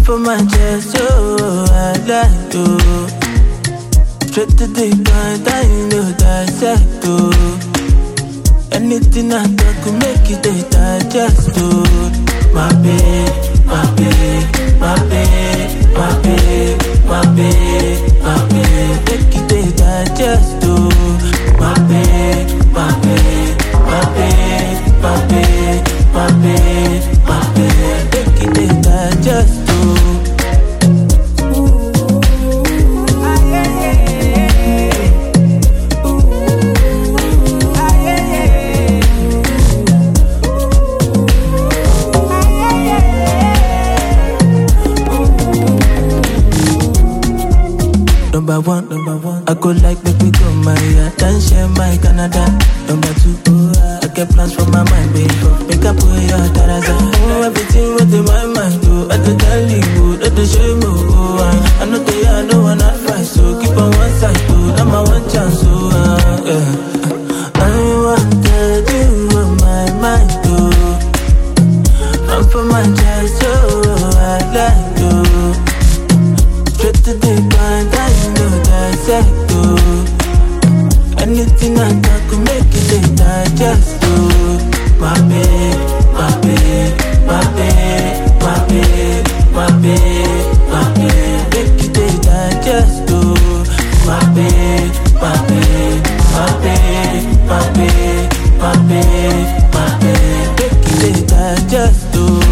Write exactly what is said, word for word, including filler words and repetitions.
for my chest, oh, I like to. Straight to the point, I know dissect, oh. Anything I talk could make it a digest, oh. My babe, my babe, my babe, my babe, my babe, my babe. Make it a digest, oh. My babe, my babe, my babe, my babe, my babe, my babe. Make it a digest, oh. Number one, number one, I go like make we go my yard, then share my Canada. Number two, oh, I get plans for my mind, baby. Make up for your taraza. Oh, everything within my mind, oh, I do tell you, I do show you, oh, I know they are no one advice, so keep on one side, oh, I'm my one chance, oh, uh, yeah. I wanted you on my mind, oh, I'm for my chest, oh, I like you. Straight to the point, I know dissect, oh. Anything I talk could make it a digest, oh. My babe, my babe, my babe, my babe, my babe, my babe. Make it a digest, oh. My babe, my babe, my babe, my babe, my babe, my babe. Make it a digest, oh.